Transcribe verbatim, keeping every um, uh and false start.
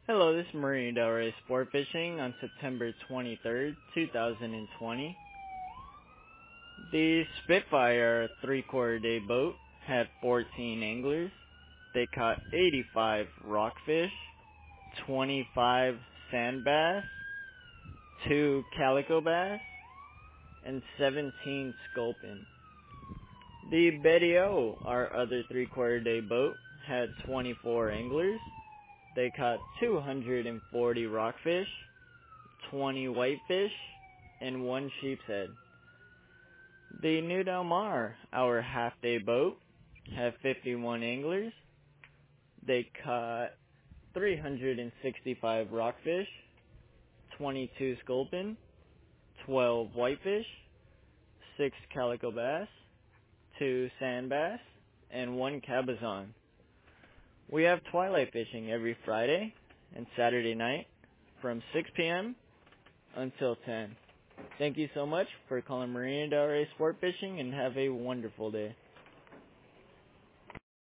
Hello, this is Marina Del Rey Sport Fishing on September twenty-third, two thousand twenty. The Spitfire three-quarter day boat had fourteen anglers. They caught eighty-five rockfish, twenty-five sand bass, two calico bass, and seventeen sculpin. The Betty O, our other three-quarter day boat, had twenty-four anglers. They caught two hundred forty rockfish, twenty whitefish, and one sheep's head. The New Del Mar, our half-day boat, had fifty-one anglers. They caught three hundred sixty-five rockfish, twenty-two sculpin, twelve whitefish, six calico bass, two sand bass, and one cabezon. We have twilight fishing every Friday and Saturday night from six p.m. until ten. Thank you so much for calling Marina Del Rey Sport Fishing and have a wonderful day.